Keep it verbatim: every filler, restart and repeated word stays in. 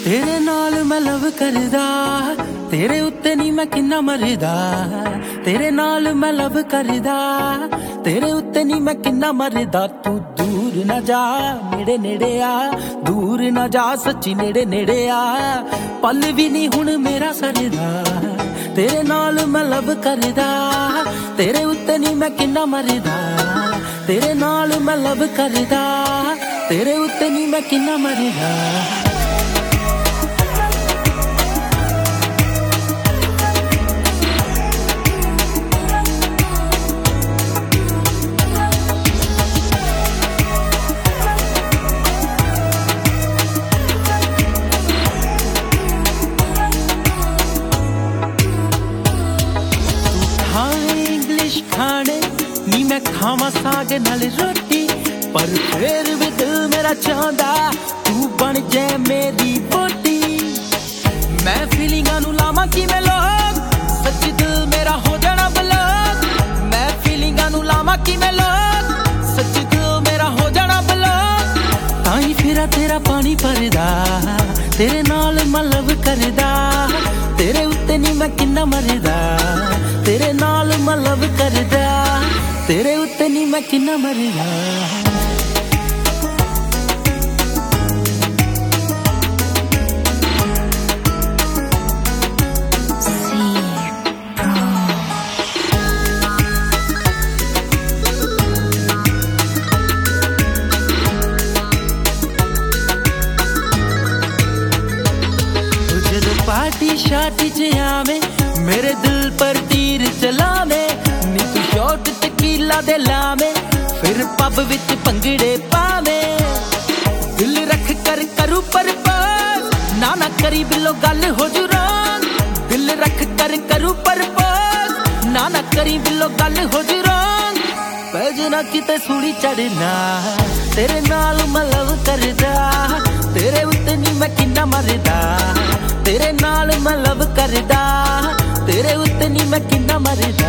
तेरे नाल मैं लव करदा, तेरे उत्ते नी मैं किन्ना मरदा। तेरे नाल मैं लव करदा, तेरे उत्ते नी मैं किन्ना मरदा। तू दूर ना जा नेड़े नेड़े आ, दूर ना जा सच्ची नेड़े नेड़े आ। पल भी नहीं हुण मेरा सरदा, तेरे नाल मैं लव करदा। तेरे उत्ते नी मैं किन्ना मरदा, तेरे नाल मैं लव करदा। तेरे उत्ते नी मैं किन्ना मरदा। खाने नी मैं खावा साग नाल रोटी, पर फिर भी दिल मेरा चाहता तू बन जाए मेरी बोटी। मैं फीलिंगां नू लावां किवें लोग, सच्ची दिल मेरा हो जाना ब्लॉक। मैं फीलिंगां नू लावां किवें लोग, सच्ची दिल मेरा हो जाना ब्लॉक। ताई फिरा तेरा पानी भरदा, तेरे नाल मैं लव करदा। तेरे उत्ते नी मैं किन्ना मरदा, तेरे नाल मैं लव करदा। तेरे उत्ते नी मैं किन्ना मरदा। पार्टी शार्टी च आवे, मेरे दिल पर तीर चलावे। नी तू शॉट टकीला दे लावे, फिर पब विच भंगड़े पावे। दिल रख कर करू परपोज, ना ना करी बिलो गल हो जू रॉन्ग। दिल रख कर करू परपोज, ना ना करी बिलो गल हो जू रॉन्ग। पैजना किते सूड़ी चढ़ना, तेरे नाल मैं लव करदा। तेरे उत्ते नी मैं किन्ना मरदा, तेरे नाल मैं लव करदा। तेरे उत्ते नी मैं किन्ना मरदा।